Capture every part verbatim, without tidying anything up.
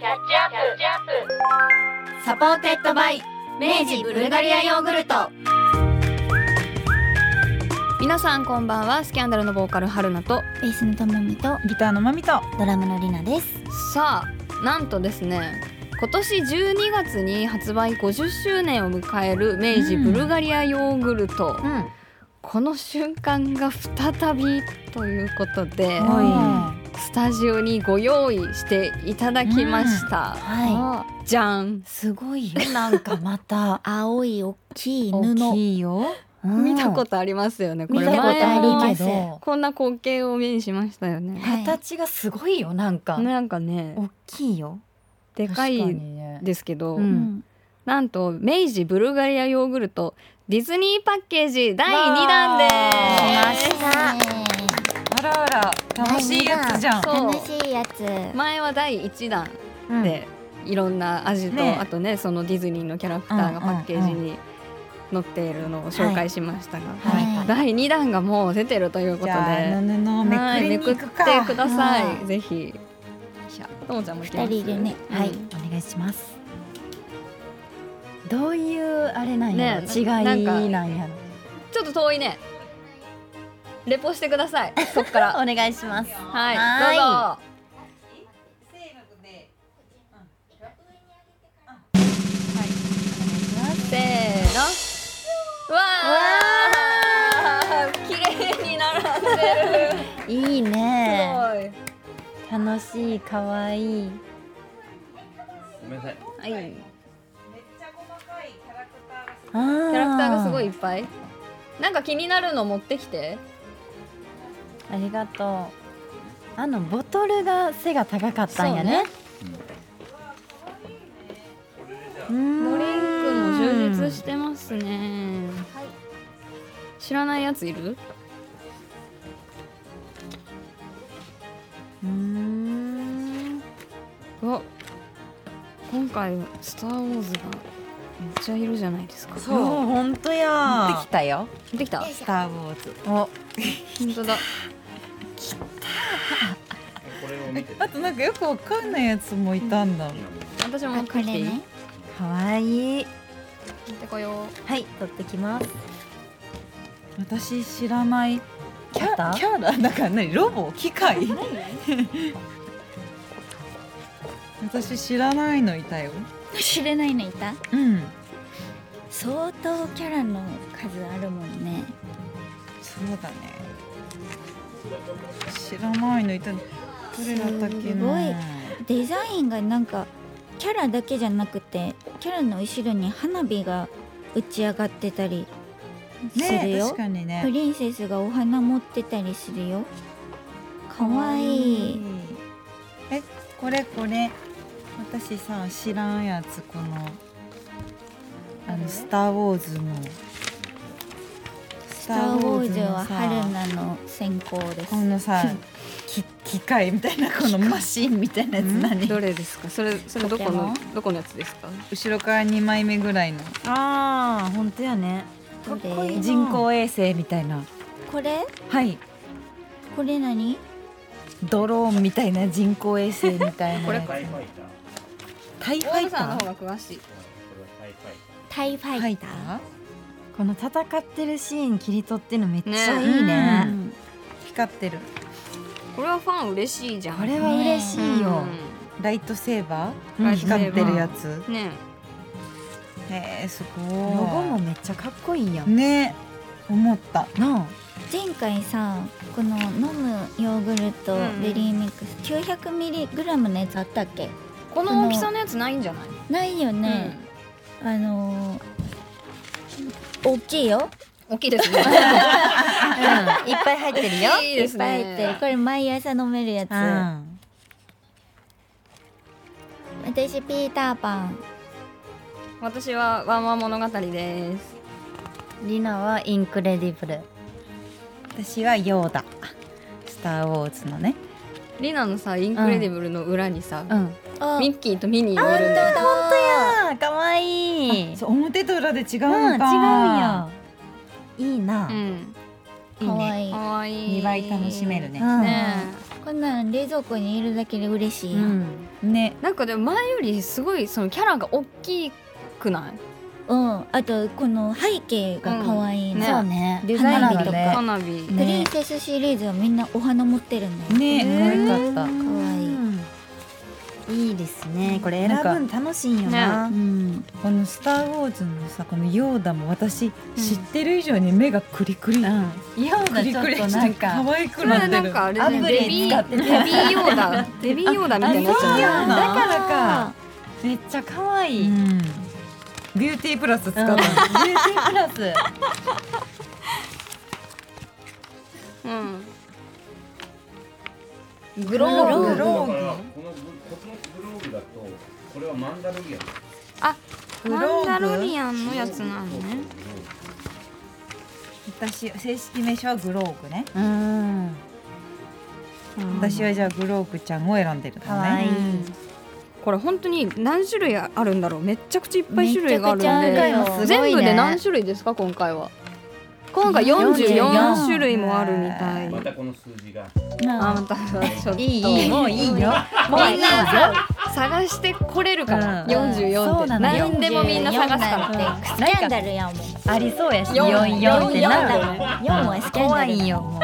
サポーテッドバイ明治ブルガリアヨーグルト。 皆さんこんばんは。スキャンダルのボーカル春菜とベースのともみとギターのまみとドラムのりなです。 さあなんとですね、今年じゅうにがつに発売ごじゅっしゅうねんを迎える明治ブルガリアヨーグルト、うん、この瞬間が再びということで、スタジオにご用意していただきました、うん、 はい、 じゃん。 すごいよ、なんかまた青い大きい布、 大きいよ、 うん、 見たことありますよね。これ見たことあるけどこんな光景を目にしましたよね、 はい、 形がすごいよ、なんかなんかね大きいよ、 でかいですけど、 ね、うん、 なんと明治ブルガリアヨーグルトディズニーパッケージだいにだんです。 来ました。 あらあら、楽しいやつじゃん。 楽しいやつ。 前はだいいちだんで、うん、いろんな味と、ね、あとね、そのディズニーのキャラクターがパッケージに載っているのを紹介しましたが、 はいはい、 だいにだんがもう出てるということで、 じゃあ布をめくりに行くか、 はい、めくってください、ぜひ。ともちゃんも行きます。 ふたりでね、はい、 うん、お願いします。どういうあれなんやろ、ね、違いなんやろ。 ちょっと遠いね。レポしてください。そっからお願いします。 はい、 はい、 どうぞ。せーの。わー、綺麗に並んでる。 いいね。 すごい。 楽しい、かわいい。 ごめんなさい。 はい。めっちゃ細かいキャラクターがすごい。 キャラクターがすごいいっぱい。なんか気になるの持ってきて。 ありがとう。あのボトルが背が高かったんやね。 ドリンクも充実してますね。知らないやついる？うーん。あ、今回スターウォーズがめっちゃいるじゃないですか。 そう、本当や。持ってきたよ。 持ってきた？ スターウォーズ。お、 本当だ。 来た。あとなんかよくわかんないやつもいたんだ。 私も持ってきていい？ ね、 かわいい。 持ってこよう。はい、取ってきます。 私知らないキャラ、キャラなんか何、ロボ、機械？私知らないのいたよ。 知らないのいた？ うん。 相当キャラの数あるもんね。 そうだね。知らないのいた。どれだったっけな。 すごいデザインがなんかキャラだけじゃなくて、キャラの後ろに花火が打ち上がってたりするよ。 ね、確かにね。 プリンセスがお花持ってたりするよ。かわいい。 え、これこれ。私さ、知らんやつ、このあのスターウォーズのスターウォーズは春菜の先行です。 このさき機械みたいな、このマシンみたいなやつ何？ どれですか？それそれどこのどこのやつですか？ 後ろからにまいめぐらいの。 ああ、本当やね。 かっこいい。人工衛星みたいな。 これ？ はい。 これ何？ ドローンみたいな、人工衛星みたいな。 これタイファイター。 大野さんの方が詳しい。 タイファイター。 この戦ってるシーン切り取ってるのめっちゃいいね。うん、光ってる。 これはファン嬉しいじゃん。 これは嬉しいよ。うん、ライトセーバー、うん、光ってるやつ。 ね。 へえ、すごい。 ロゴもめっちゃかっこいいやん。 ね。思ったなあ。 前回さ、この飲むヨーグルトベリーミックス きゅうひゃくミリグラム のやつあったっけ？ この大きさのやつないんじゃない？ ないよね。うん、あのー、大きいよ。 大きいですね。うん、いっぱい入ってるよ。 いいですね。 いっぱい入ってる。これ毎朝飲めるやつ。うん、私ピーターパン。 私はワンワン物語です。 リナはインクレディブル。 私はヨーダ。スターウォーズのね。 リナのさ、インクレディブルの裏にさ、うん、ミッキーとミニーいるんだよ。 本当や、かわいい。 そう、表と裏で違うのか。 うん、違うよ。いいな。 うん、 かわいい。 かわいい。 にばい楽しめるね。 うん、ねえ、 こんなん冷蔵庫にいるだけで嬉しいやん。 うん、ね。 なんかでも前よりすごいそのキャラが大きくない？ うん、あとこの背景が可愛いうんねな、 そうね。 デザインとか、 花火ね花火、 プリンセスシリーズはみんなお花持ってるんだよ。 ね、可愛かった。 可愛い。 いいですね。これ選ぶの楽しいよな。 うん、 このスターウォーズのさ、このヨーダも私知ってる以上に目がクリクリ、 うん。ヨーダちょっとなんか可愛くこれなってる。 なんかあれね、 アプリベビー使ってねベビーヨーダベビーヨーダみたいなやつね。 あそうなんだだからか。めっちゃ可愛い。 うん、ビューティープラス使ったの。 ビューティープラス。 うん。グローブ。 グローブだからこのグこのグローブだとこれはマンダロリアン。 あ、 グローブマンダロリアンのやつなのね。 私正式名称はグローブね。 うん。 私はじゃあグローブちゃんを選んでるのね。 可愛い。 これ本当に何種類あるんだろう。めっちゃくちゃいっぱい種類があるんめちゃくちゃあるでよ。 すごいね全部で何種類ですか今回は？今回よんじゅうよん種類もあるみたい。 またこの数字が。 あ、またちょっといいいいもういいよ。もういいよ。 探してこれるから、 うんよんじゅうよんってそうなのよ何でもみんな探すからよんじゅうよんなんてスキャンダルやもん。 ありそうやし。 よんよんよんってよんな。 だもん。よんはスキャンダルだ怖いよ。も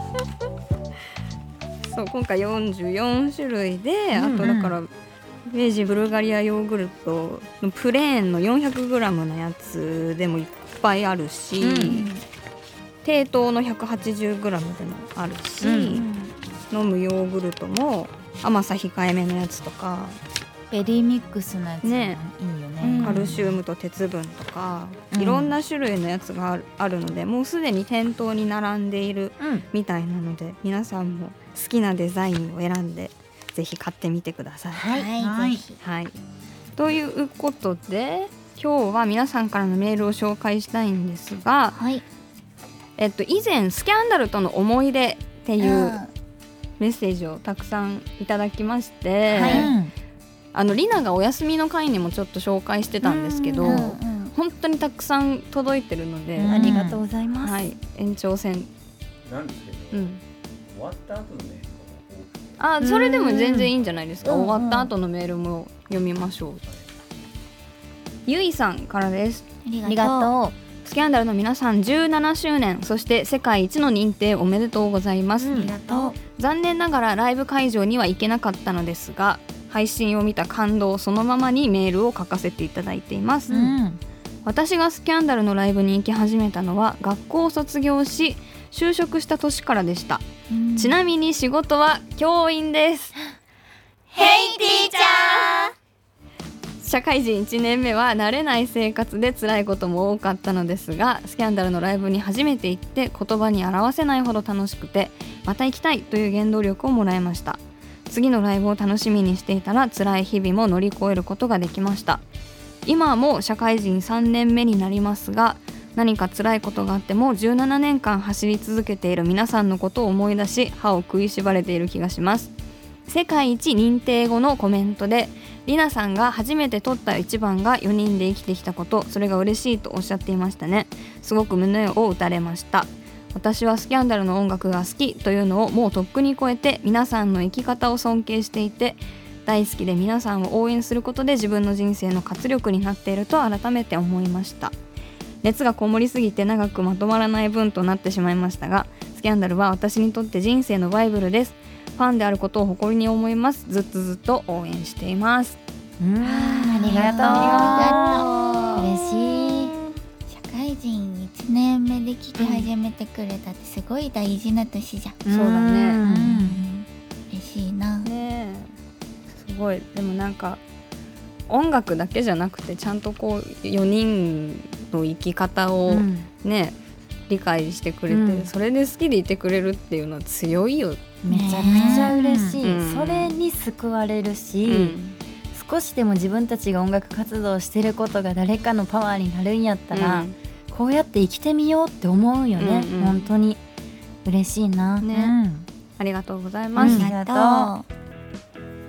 そう今回よんじゅうよん種類で、 うんうんあとだから明治ブルガリアヨーグルトのプレーンの よんひゃくグラム のやつでもいっぱいあるし、 うん低糖の ひゃくはちじゅうグラム でもあるし、 うん飲むヨーグルトも甘さ控えめのやつとか、 ベリーミックスのやつもいいよねね。 カルシウムと鉄分とか、 うんいろんな種類のやつがあるあるので、もうすでに店頭に並んでいるうん。 みたいなので、皆さんも好きなデザインを選んでぜひ買ってみてください。 はい、 はいぜひ。 はい、ということで今日は皆さんからのメールを紹介したいんですが、 はい。 えっと、以前スキャンダルとの思い出っていううんメッセージをたくさんいただきまして、 はいあのリナがお休みの回にもちょっと紹介してたんですけど、 うんうん本当にたくさん届いてるので、 ありがとうございます。 はい、延長戦、 なんですけど、 うん、 終わった後のね、 あそれでも全然いいんじゃないですか。 うん終わった後のメールも読みましょう。ゆいさんからです。 ありありがとスキャンダルの皆さんじゅうななしゅうねん、そして世界一の認定おめでとうございます、 う。 ありがとう。 残念ながらライブ会場には行けなかったのですが、配信を見た感動そのままにメールを書かせていただいています、 うん。 私がスキャンダルのライブに行き始めたのは学校を卒業し就職した年からでした、 うんちなみに仕事は教員です。 ヘイティーチャー。 社会人いちねんめは慣れない生活で辛いことも多かったのですが、スキャンダルのライブに初めて行って言葉に表せないほど楽しくて、また行きたいという原動力をもらいました。次のライブを楽しみにしていたら辛い日々も乗り越えることができました。今も社会人さんねんめになりますが、何か辛いことがあってもじゅうななねんかん走り続けている皆さんのことを思い出し、歯を食いしばれている気がします。世界一認定後のコメントで、リナさんが初めて取った一番がよにんで生きてきたこと、それが嬉しいとおっしゃっていましたね。すごく胸を打たれました。私はスキャンダルの音楽が好きというのをもうとっくに超えて、皆さんの生き方を尊敬していて、大好きで皆さんを応援することで自分の人生の活力になっていると改めて思いました。熱がこもりすぎて長くまとまらない分となってしまいましたが、スキャンダルは私にとって人生のバイブルです。ファンであることを誇りに思います。ずっとずっと応援しています。 うん。ありがとう。 ありがとう。 嬉しい。 社会人いちねんめで聞き始めてくれたってすごい大事な年じゃん。 そうだねうん嬉しいな。 ねえ、すごい。でもなんか音楽だけじゃなくて、ちゃんとこうよにんの生き方をうんね、理解してくれて、 うんそれで好きでいてくれるっていうのは強いよ。 めちゃくちゃ嬉しい、 うんそれに救われるし、 うん少しでも自分たちが音楽活動してることが誰かのパワーになるんやったら、 うんこうやって生きてみようって思うよね、 うんうん本当に嬉しいな、 ねうんありがとうございます。 うんありがとう。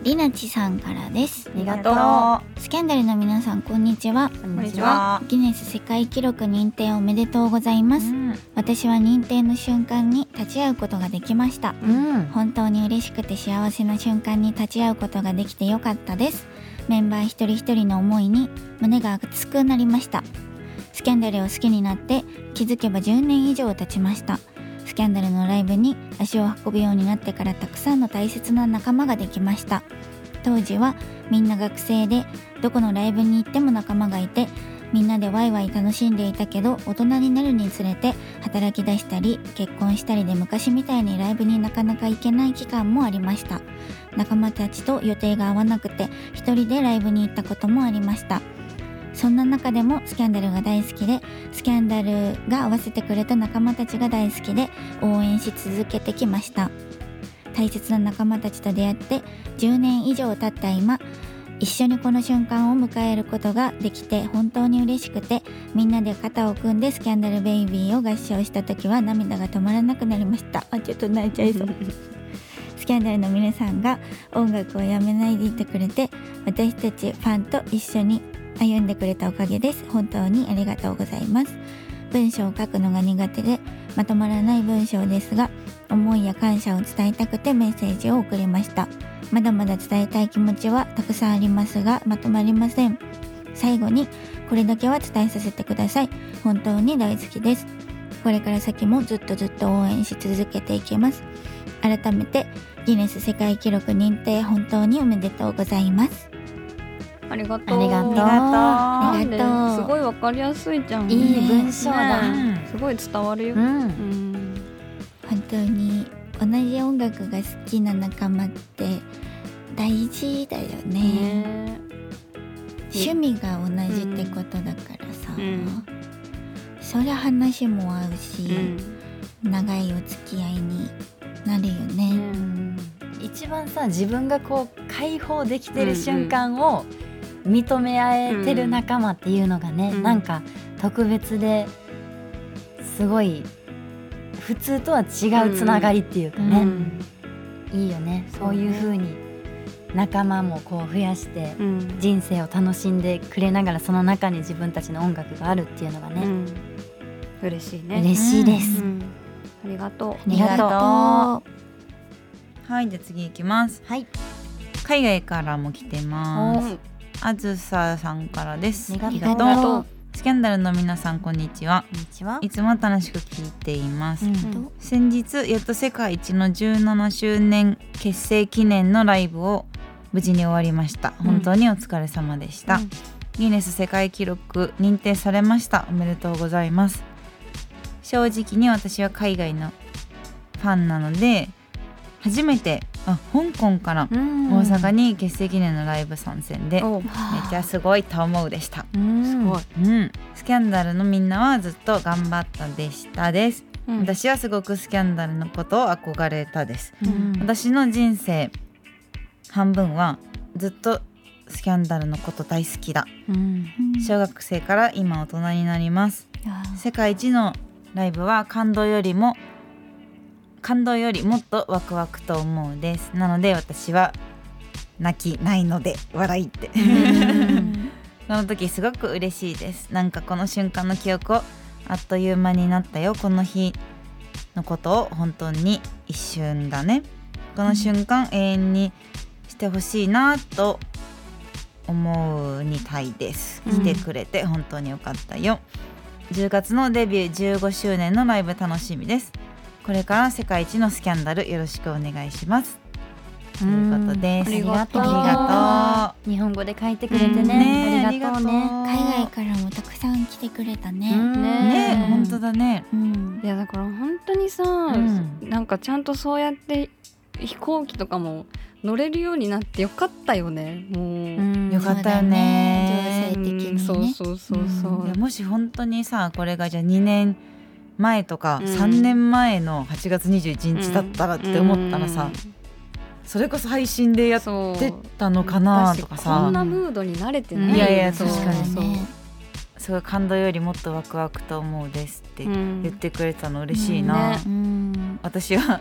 りなちさんからです。 ありがとスキャンダルの皆さんこんにちは。 こんにちは。 ギネス世界記録認定おめでとうございます。私は認定の瞬間に立ち会うことができました。 うん本当に嬉しくて幸せな瞬間に立ち会うことができてよかったです。メンバー一人一人の思いに胸が熱くなりました。スキャンダルを好きになって気づけばじゅうねん以上経ちました。スキャンダルのライブに足を運ぶようになってからたくさんの大切な仲間ができました。当時はみんな学生でどこのライブに行っても仲間がいてみんなでワイワイ楽しんでいたけど、大人になるにつれて働き出したり結婚したりで昔みたいにライブになかなか行けない期間もありました。仲間たちと予定が合わなくて一人でライブに行ったこともありました。そんな中でもスキャンダルが大好きで、スキャンダルが合わせてくれた仲間たちが大好きで応援し続けてきました。大切な仲間たちと出会ってじゅうねん以上経った今、一緒にこの瞬間を迎えることができて本当に嬉しくて、みんなで肩を組んでスキャンダルベイビーを合唱した時は涙が止まらなくなりました。あ、ちょっと泣いちゃいそうスキャンダルの皆さんが音楽をやめないでいてくれて、私たちファンと一緒に歩んでくれたおかげです。本当にありがとうございます。文章を書くのが苦手でまとまらない文章ですが、思いや感謝を伝えたくてメッセージを送りました。まだまだ伝えたい気持ちはたくさんありますがまとまりません。最後にこれだけは伝えさせてください。本当に大好きです。これから先もずっとずっと応援し続けていきます。改めてギネス世界記録認定本当におめでとうございます。 ありがとう。 ありがとうありがとうなんですごいわかりやすいじゃん。 いい文章だねすごい伝わるよ。 うんうん本当に同じ音楽が好きな仲間って大事だよね。 ね趣味が同じってことだからさ、 うんそりゃ話も合うし、 うん長いお付き合いになるよね。 うん一番さ自分がこう解放できてる瞬間を認め合えてる仲間っていうのがね、 うんなんか特別ですごい普通とは違うつながりっていうかね、 うんいいよね。そういう風に仲間もこう増やしてうん人生を楽しんでくれながらその中に自分たちの音楽があるっていうのがね、 うん嬉しいね。 嬉しいです、 うんありがとう。 ありがとうありがとはい、じゃあ次行きます。 はい、 海外からも来てます。 おあずささんからです。 ありがとうありがとう。スキャンダルの皆さんこんにちは。 こんにちは。 いつも楽しく聞いています。 うんう。 先日やっと世界一のじゅうななしゅうねん結成記念のライブを無事に終わりました。本当にお疲れ様でした。 うんギネス世界記録認定されました。おめでとうございます。正直に私は海外のファンなので初めてあ香港からうん大阪に結成記念のライブ参戦でめっおちゃすごいと思うでした。 うんすごい。 うん、スキャンダルのみんなはずっと頑張ったでしたです。 うん私はすごくスキャンダルのことを憧れたです。 うん私の人生半分はずっとスキャンダルのこと大好きだ。 うん小学生から今大人になります。世界一のライブは感動よりも感動よりもっとワクワクと思うです。なので私は泣きないので笑いってその時すごく嬉しいです。なんかこの瞬間の記憶をあっという間になったよ。この日のことを本当に一瞬だね。この瞬間永遠にしてほしいなと思うにたいです。来てくれて本当によかったよ。じゅうがつのデビューじゅうごしゅうねんのライブ楽しみです。これから世界一のスキャンダルよろしくお願いしますということです。 ありがとうありがとう。 日本語で書いてくれてね、 ねえありがとうね。 海外からもたくさん来てくれたね。 うんねね、本当だね。 うんいやだから本当にさ、 んなんかちゃんとそうやって飛行機とかも乗れるようになってよかったよね。もう、 うんよかったよね。 そうだね情勢的にねそうそうそうそう、 いやもし本当にさこれがじゃあにねんまえとかうんさんねんまえのはちがつにじゅういちにちだったらって思ったらさ、それこそ配信でやっそうてたのかなとか私こさん、なムードに慣れてない、 うんいやいやそう確かにそうねすごい感動よりもっとワクワクと思うですってうん言ってくれたの嬉しいな、 ねうん私は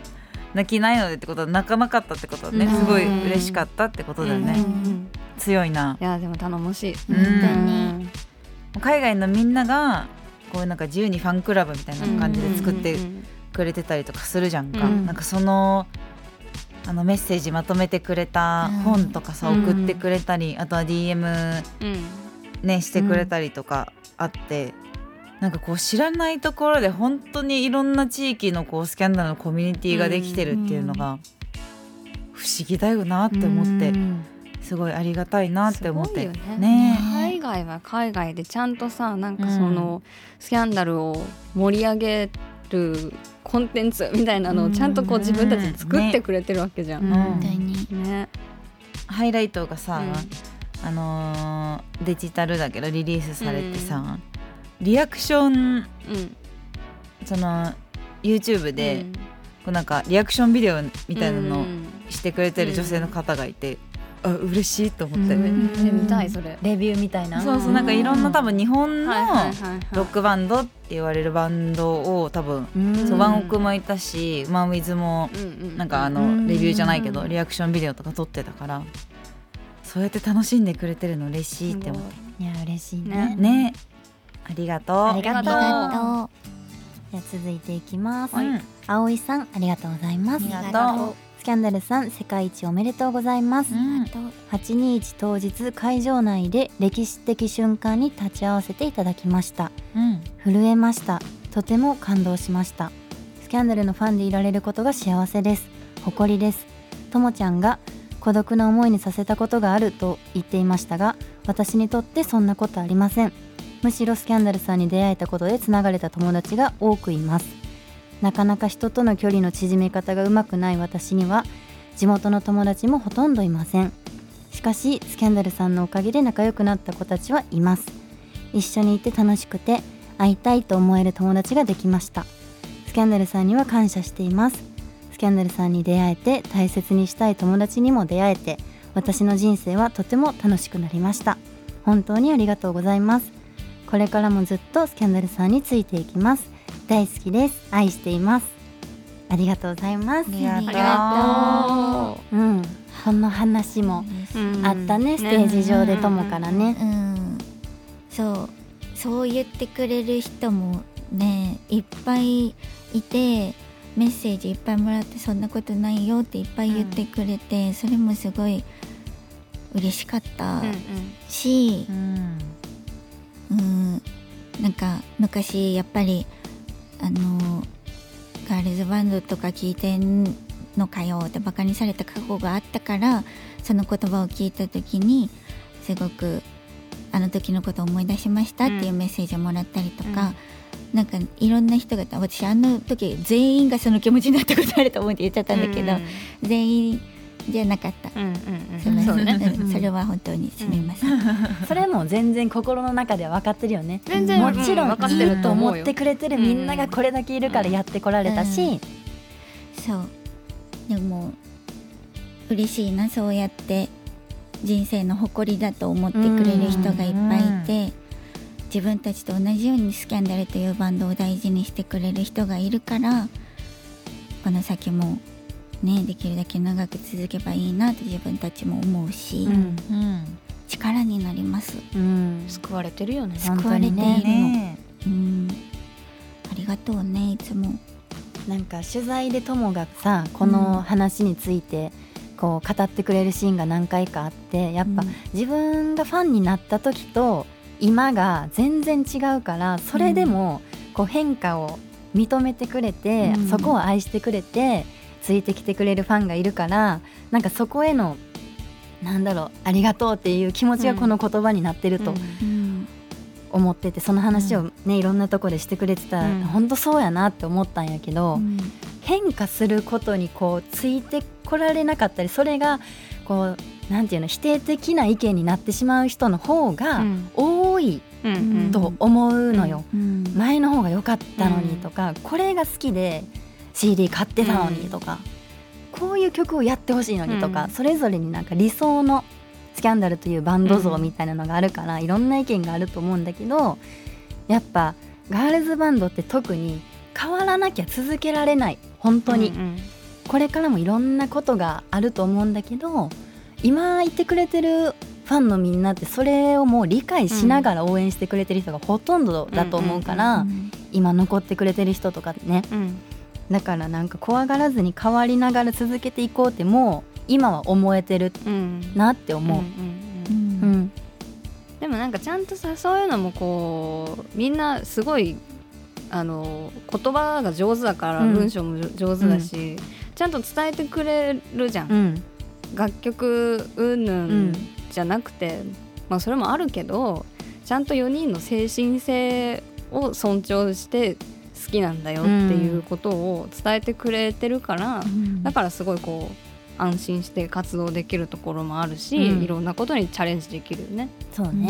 泣きないのでってことは泣かなかったってことはね、 うんすごい嬉しかったってことだよね、 うんうん強いな。 いやでも頼もしい。 うん本当に海外のみんながこうなんか自由にファンクラブみたいな感じで作ってくれてたりとかするじゃんか、 うんなんかそのあのメッセージまとめてくれた本とかさ、 うん送ってくれたり、あとは ディーエムうんねしてくれたりとかあって、なんかこう知らないところで本当にいろんな地域のこうスキャンダルのコミュニティができてるっていうのが不思議だよなって思って、 うんすごいありがたいなって思ってすごいよねね海外は海外でちゃんとさなんかその、スキャンダルを盛り上げるコンテンツみたいなのをちゃんとこう自分たちで作ってくれてるわけじゃん。 うん本当にね。 ハイライトがさ、 うんあのーデジタルだけどリリースされてさ、リアクションうんその YouTube で、 うんこうなんかリアクションビデオみたいなのをうんしてくれてる女性の方がいて、あ嬉しいと思って、 うんえ見たいそれ。 レビューみたいな。 そうそう、なんかいろんな多分日本のはいはいはいはいロックバンドって言われるバンドを多分、 うんそうワンオクもいたしマンウィズもうんうんなんかあのうんレビューじゃないけどリアクションビデオとか撮ってたから、そうやって楽しんでくれてるの嬉しいって思っていや嬉しいね。 ねね、ありがとう。 ありがとうありがとじゃあ続いていきます。 うん葵さんありがとうございます。 う。 ありがとうスキャンダルさん世界一おめでとうございます。 うんはちにち当日会場内で歴史的瞬間に立ち会わせていただきました。 うん震えました。とても感動しました。スキャンダルのファンでいられることが幸せです。誇りです。ともちゃんが孤独な思いにさせたことがあると言っていましたが、私にとってそんなことありません。むしろスキャンダルさんに出会えたことでつながれた友達が多くいます。なかなか人との距離の縮め方がうまくない私には地元の友達もほとんどいません。しかしスキャンダルさんのおかげで仲良くなった子たちはいます。一緒にいて楽しくて会いたいと思える友達ができました。スキャンダルさんには感謝しています。スキャンダルさんに出会えて大切にしたい友達にも出会えて、私の人生はとても楽しくなりました。本当にありがとうございます。これからもずっとスキャンダルさんについていきます。大好きです。愛しています。ありがとうございます。 ありがとう。 ありがとうん、この話もうんあったね、ステージ上で友からね。 うん、そうそう言ってくれる人もねいっぱいいて、メッセージいっぱいもらって、そんなことないよっていっぱい言ってくれて、それもすごい嬉しかったうんし、 うんうん、なんか昔やっぱりあのガールズバンドとか聞いてんのかよってバカにされた過去があったから、その言葉を聞いた時にすごくあの時のことを思い出しましたっていうメッセージをもらったりとか、なんかいろんな人が、私あの時全員がその気持ちになったことあると思って言っちゃったんだけど、全員じゃなかった。 うんうんすみません、 そうねうんそれは本当にすみません。 それも全然心の中では分かってるよね。 全然もちろんうん分かってると思うよいいと思ってくれてるみんながこれだけいるからやってこられたし、 そうでも嬉しいな、そうやって人生の誇りだと思ってくれる人がいっぱいいて、自分たちと同じようにスキャンダルというバンドを大事にしてくれる人がいるから、この先もねできるだけ長く続けばいいなって自分たちも思うし、 うんうん力になります。 うん、 救われてるよね。 本救われているの、 ねうんありがとうね、いつも。 なんか取材で友がさこの話についてこう語ってくれるシーンが何回かあって、やっぱうん自分がファンになった時と今が全然違うから、それでもこう変化を認めてくれて、 うんそこを愛してくれてついてきてくれるファンがいるから、なんかそこへのなんだろうありがとうっていう気持ちがこの言葉になってるとうん思ってて、その話をねいろんなとこでしてくれてたら、 うん本当そうやなって思ったんやけど、 うん変化することにこうついてこられなかったり、それがこうなんていうの否定的な意見になってしまう人の方がうん多いうんうんと思うのよ、 うん前の方が良かったのにとか、これが好きで シーディー 買ってたのにとか、こういう曲をやってほしいのにとか、 うんそれぞれになんか理想のスキャンダルというバンド像みたいなのがあるから、いろんな意見があると思うんだけど、やっぱガールズバンドって特に変わらなきゃ続けられない、本当に、 うんこれからもいろんなことがあると思うんだけど、今いてくれてるファンのみんなってそれをもう理解しながら応援してくれてる人がほとんどだと思うから、今残ってくれてる人とかね、うん、だからなんか怖がらずに変わりながら続けていこうってもう今は思えてるなって思う。 でもなんかちゃんとさ、そういうのもこうみんなすごいあの言葉が上手だから、うん、文章も上手だし、うん、ちゃんと伝えてくれるじゃん、うん、楽曲うんぬんじゃなくて、まあそれもあるけどちゃんとよにんの精神性を尊重して好きなんだよっていうことを伝えてくれてるから、うん、だからすごいこう安心して活動できるところもあるし、うん、いろんなことにチャレンジできるよね。 そうね、うん、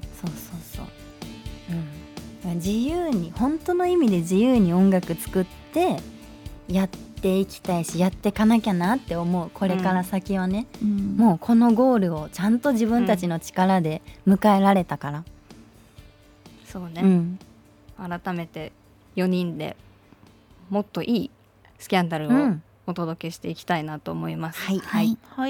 そうそうそう、うん、自由に本当の意味で自由に音楽作ってやっていきたいし、やってかなきゃなって思う。これから先はね、うん、もうこのゴールをちゃんと自分たちの力で迎えられたから、うん、 そうね、うん、改めてよにんでもっといいスキャンダルを、うんお届けしていきたいなと思います。 はいはい、はい、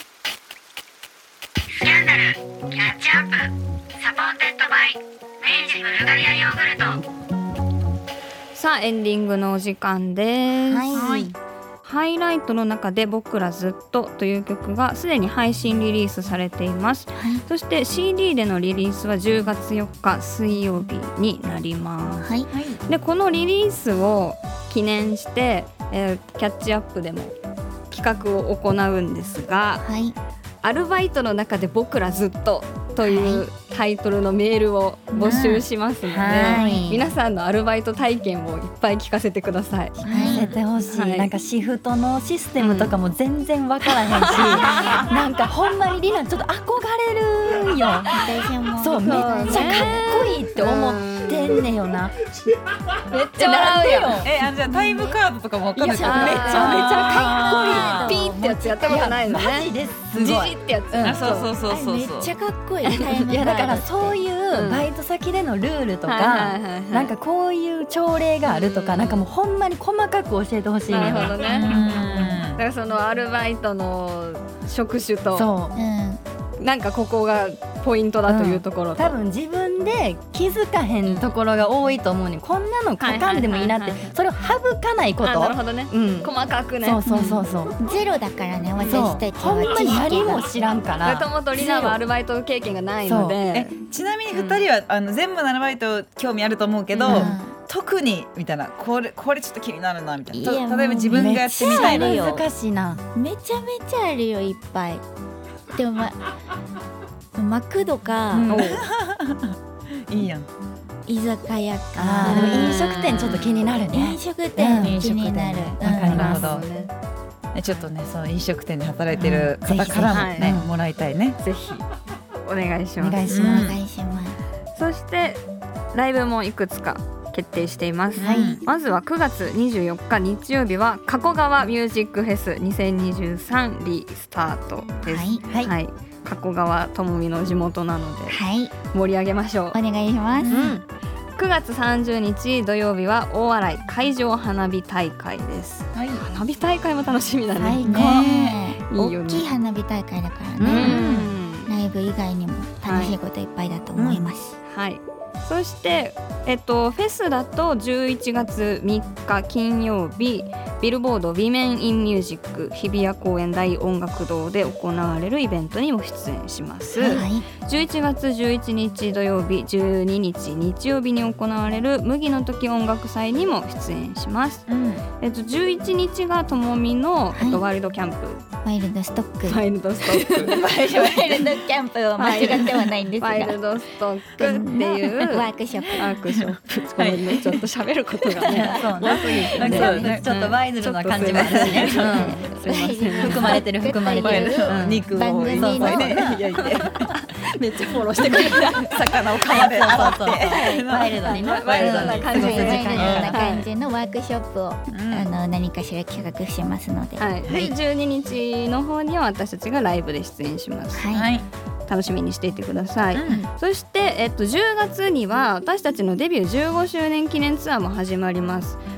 スキャンダルキャッチアップサポーテッドバイ明治ブルガリアヨーグルト。 さあエンディングのお時間です。 はい、 ハイライトの中で僕らずっとという曲がすでに配信リリースされています、はい、そして シーディー でのリリースはじゅうがつよっか水曜日になります、はい、でこのリリースを記念して、えー、キャッチアップでも企画を行うんですが、はい、アルバイトの中で僕らずっとというタイトルのメールを募集しますので、はい、皆さんのアルバイト体験をいっぱい聞かせてください。 聞かせてほしい、はい、なんかシフトのシステムとかも全然わからへんし、うん、なんかほんまにリナちょっと憧れるよ。私もそうめっちゃかっこいいって思ってんねよな。 めっちゃ笑うよ。 えあじゃあタイムカードとかもわかんない。めちゃめちゃかっこいい。 ピーってやつやったことないのね。 マジですごい。 ジジってやつ、うん、 あそうそうそうそう。 めっちゃかっこいい。 いやだからそういうバイト先でのルールとか、なんかこういう朝礼があるとか、なんかもうほんまに細かく教えてほしいね。 なるほどね。だからそのアルバイトの職種と、そう、うん、なんかここがポイントだというところと、 うん、多分自分で気づかへんところが多いと思うに、こんなの書かんでもいいなって、それを省かないこと。 なるほどね、うん、細かくね。 そうそうそうそう、 ゼロだからね私たちは。 ほんまに何も知らんから。 もともとリナはアルバイト経験がないので。 えちなみにふたりは、うん、あの全部のアルバイト興味あると思うけど、うん、特にみたいな、これこれちょっと気になるなみたいな。い例えば自分がやってみたいな。 難しいな。 めちゃめちゃあるよ、いっぱい。でもまマクドか、 うん、いいやん。 居酒屋か。 あでも飲食店ちょっと気になるね。 飲食店気になる。 わ、うん、かります。 ね、ちょっとねその飲食店で働いてる方からもね、うん、もらいたいね。 ぜひお願いします。 お願いします。 お願いします。 そしてライブもいくつか決定しています、はい、まずはくがつにじゅうよっか日曜日は加古川ミュージックフェスにせんにじゅうさんリスタートです。はい、はい、加古川ともみの地元なので、はい、盛り上げましょう。 お願いします、うん、 くがつさんじゅうにち土曜日は大洗会場花火大会です、はい、花火大会も楽しみだね。 最高。いいよね。大きい花火大会だからね、うん、ライブ以外にも楽しいこといっぱいだと思います、 はい、うんはい、そして、えっと、フェスだとじゅういちがつみっか金曜日ビルボード Women in Music 日比谷公園大音楽堂で行われるイベントにも出演します、はい、じゅういちがつじゅういちにち土曜日じゅうににち日曜日に行われる麦の時音楽祭にも出演します、うんえっと、じゅういちにちがともみの、はいえっと、ワイルドキャンプワイルドストックワイルドストックワイルドキャンプは間違ってはないんですがワイルドストックっていうワークショップワークショップごめんねちょっと喋ることがねそうねちょっとワイルドな感じもあるしね、うん、すいません含まれてる含まれてる、 うん、肉を番組のいやいやめっちゃフォローしてくれる魚を川で洗ってワイルドにねワイルドな感じワイルドな感じのワークショップを、うん、あの何かしら企画しますので、 はいはい、でじゅうににちの方には私たちがライブで出演します、はい、楽しみにしていてください、うん、そして、えっと、じゅうがつには私たちのデビューじゅうごしゅうねん記念ツアーも始まります。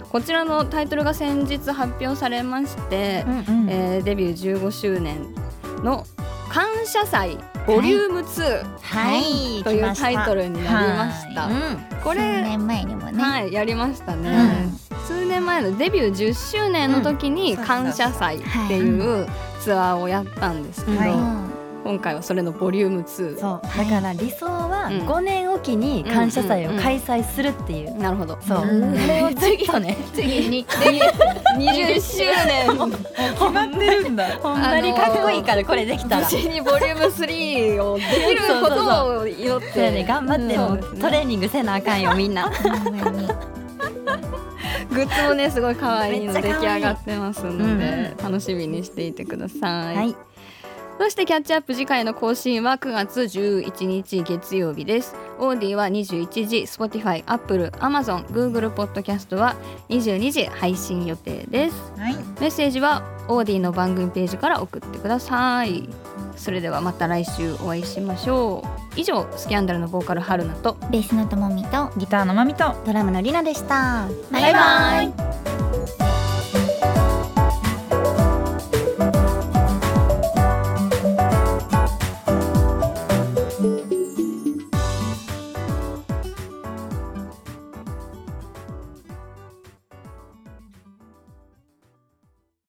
こちらのタイトルが先日発表されまして、うんうんえー、デビューじゅうごしゅうねんの感謝祭ボリュームツー、はい、というタイトルになりました、はいうん、これ数年前にもね、 はい、やりましたね、うん、数年前のデビューじゅっしゅうねんの時に感謝祭っていうツアーをやったんですけど、はいはい今回はそれのボリュームツー。 そうだから理想はごねんおきに感謝祭を開催するっていう、 うんうんうん、なるほどそう、うん、それをずっとね次ににじゅっしゅうねん決まってるんだほんまにかっこいいからこれできたら無事にボリュームスリーをできることを祈ってそうね頑張って、うん、トレーニングせなあかんよみんなグッズもねすごい可愛いの出来上がってますので、うん、楽しみにしていてください、はいそしてキャッチアップ次回の更新はくがつじゅういちにち月曜日です。オーディはにじゅういちじ、Spotify、Apple、Amazon、Google ポッドキャストはにじゅうにじ配信予定です、はい、メッセージはオーディの番組ページから送ってください。それではまた来週お会いしましょう。以上スキャンダルのボーカル春菜とベースのともみとギターのまみとドラムのりなでした。 バイバイ。